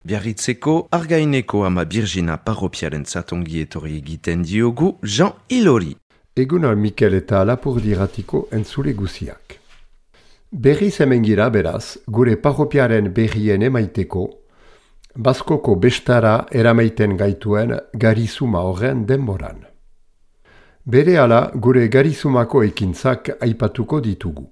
Biarritzeko Argaineko ama Birgina parropiaren zatongi etorri egiten diogu Jean Ilori. Eguna Mikel eta Lapurdiratiko entzule guziak. Berriz hemen gira beraz, gure parropiaren berrien emaiteko, Baskoko bestara eramaiten gaituen garizuma horren denboran. Berehala gure garizumako ekintzak aipatuko ditugu.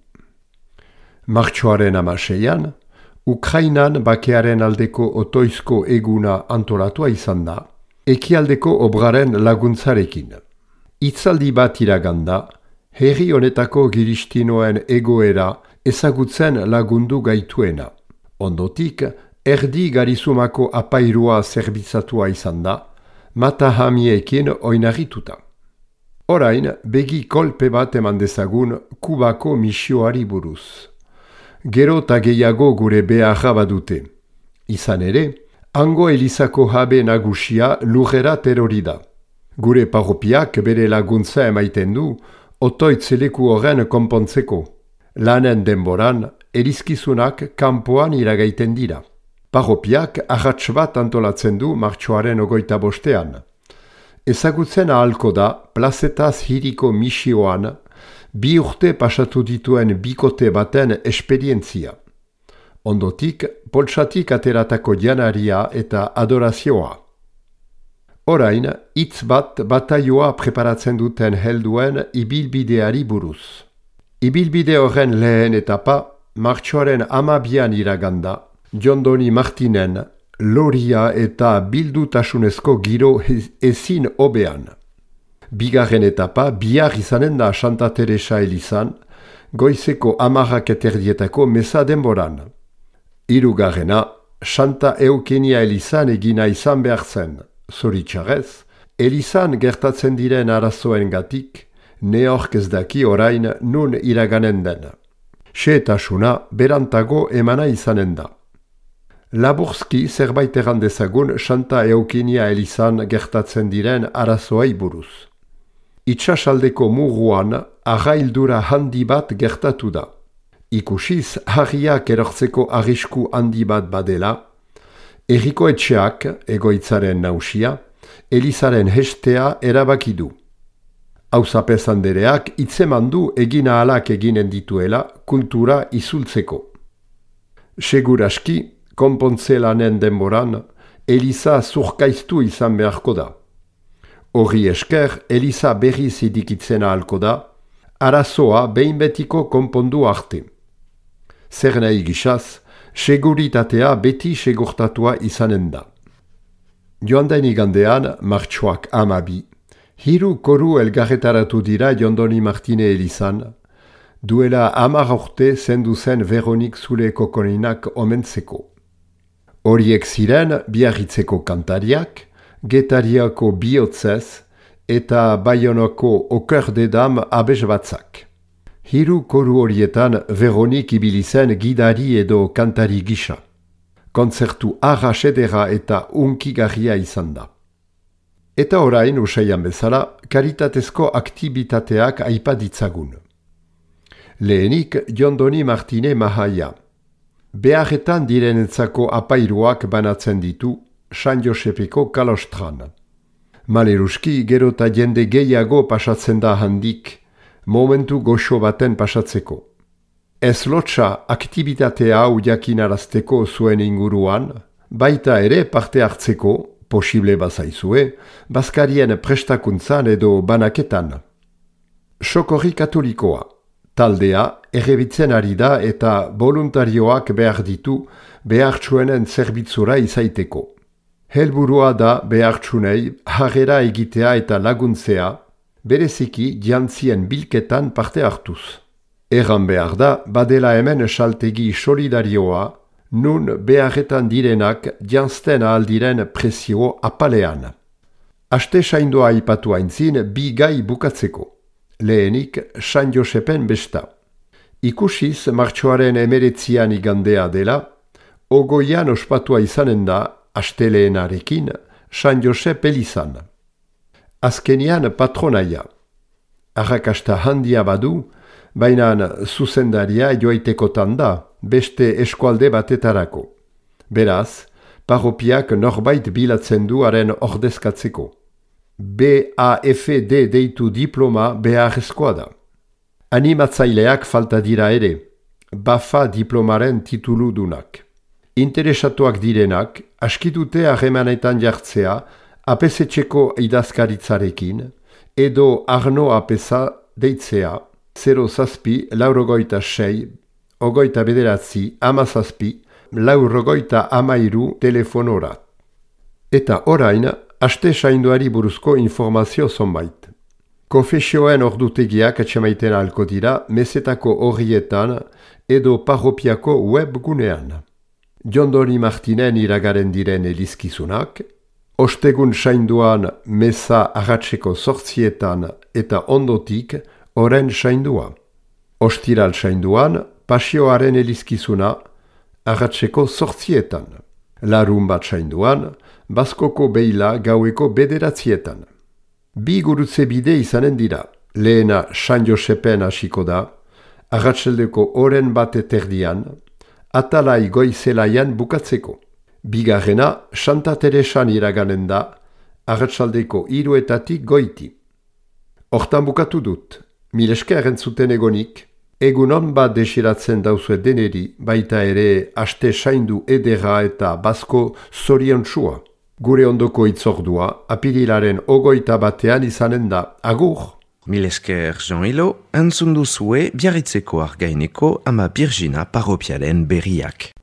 Martxoaren 16an, Ukrainan bakearen aldeko otoizko eguna antolatua izan da, ekialdeko obraren laguntzarekin. Hitzaldi bat iraganda, herri honetako giristinoen egoera ezagutzen lagundu gaituena. Ondotik, erdi garizumako apairua zerbitzatua izan da, matahamiekin oinarrituta. Orain, begi kolpe bat eman dezagun Kubako misioari buruz. Gero eta gehiago gure beharra badute. Izan ere, hango elizako habe nagusia lurrera terori da. Gure parropiak bere laguntza emaiten du, otoitz leku horren konpontzeko. Lanen denboran, elizkizunak kanpoan iragaiten dira. Parropiak arrats bat antolatzen du martxoaren 25ean. Ezagutzen ahalko da, plazetaz hiriko misioan, 2 urte pasatu dituen bikote baten esperientzia. Ondotik, poltsatik ateratako janaria eta adorazioa. Orain, hitz bat bataioa preparatzen duten helduen ibilbideari buruz. Ibilbide horren lehen etapa, martxoaren 12an iraganda, Jondoni Martinen, loria eta bildutasunezko giro ezin hobean. Bigarren etapa, bihar izanen da Santa Teresa elizan, goizeko 10:00 meza denboran. Hirugarrena, Santa Eukenia elizan egina izan behar zen. Zoritxarrez, elizan gertatzen diren arazoengatik, neork ez daki orain nun iraganen den. Xehetasuna berantago emana izanen da. Laburski zerbait erran dezagun Santa Eukenia elizan gertatzen diren arazoei buruz. Itsasaldeko muruan arraildura handi bat gertatu da. Ikusiz harriak erortzeko arrisku handi bat badela, herriko etxeak, egoitzaren nausia, elizaren hestea erabaki du. Auzapez andereak hitzeman du egin ahalak eginen dituela kultura izultzeko. Seguraski, konpontze lanen denboran, eliza zurkaiztu izan beharko da. Horri esker, eliza berriz idikitzen ahalko da, arazoa behin betiko konpondu arte. Zer nahi gisaz, seguritatea beti segurtatua izanen da. Joan den igandean, martxoak 12, 3 koru elgarretaratu dira Jondoni Martine elizan, duela 10 urte zendu zen Veronik Zule Kokoninak omentzeko. Horiek ziren Biarritzeko kantariak, Getariako bihotzez eta Baionako Oker de Dam abes batzak. 3 koru horietan Veronik ibili zen gidari edo kantari gisa. Kontzertu arras edera eta unkigarria izan da. Eta orain, usaian bezala, karitatezko aktibitateak aipa ditzagun. Lehenik Jondoni Martine mahaia. Beharretan direnentzako apairuak banatzen ditu San Josepeko kalostran. Maleruski gero eta jende gehiago pasatzen da handik, momentu goxo baten pasatzeko. Ez lotsa aktibitatea hau jakinarazteko zuen inguruan, baita ere parte hartzeko, posible bazaizue, bazkarien prestakuntzan edo banaketan. Sokorri katolikoa. Taldea errebitzen ari da eta voluntarioak behar ditu behartsuenen zerbitzura izaiteko. Helburua da behartsunei harrera egitea eta laguntzea, bereziki jantzien bilketan parte hartuz. Erran behar da, badela hemen saltegi solidarioa, nun beharretan direnak jantzten ahaldiren presio apalean. Aste saindoa aipatu aintzin 2 gai bukatzeko. Lehenik, San Josepen besta. Ikusiz, martxoaren 19an igandea dela, ogoian ospatua izanen da, asteleenarekin, San Josep elizan. Azkenian patronaia. Arrakasta handia badu, baina zuzendaria joaitekotan da, beste eskualde batetarako. Beraz, parropiak norbait bilatzen du haren ordezkatzeko. BAFD deitu diploma beharrezkoa da. Animatzaileak falta dira ere, BAFA diplomaren tituludunak. Interesatuak direnak, askitute harremanetan jartzea APZ-txeko idazkaritzarekin, edo Arno APZ deitzea 0-6-6, 29-17-13 telefonora. Eta orain, aste sainduari buruzko informazio zonbait. Konfesioen ordutegiak atxemaiten ahalko dira mesetako horrietan edo parropiako webgunean. Jondoni Martinen iragaren diren elizkizunak, ostegun sainduan meza arratseko 8 eta ondotik oren saindua. Ostiral sainduan pasioaren elizkizuna arratseko 8. Larun bat sainduan Baskoko beila gaueko 9. Bi gurutze bide izanen dira. Lehena San Josepen hasiko da, arratsaldeko oren bat eterdian, atalai goizelaian bukatzeko. Bigarrena Santa Teresan iraganen da, arratsaldeko 3 goiti. Hortan bukatu dut, mil esker entzuten egonik, egunon bat desiratzen dauzue deneri, baita ere aste saindu edera eta Basko zoriontsua. Gure ondoko itzordua, apirilaren 21 izanen da. Agur! Mil esker Jean-Hilo, entzun duzue Biarritzeko Argaineko ama Birjina parropialen berriak.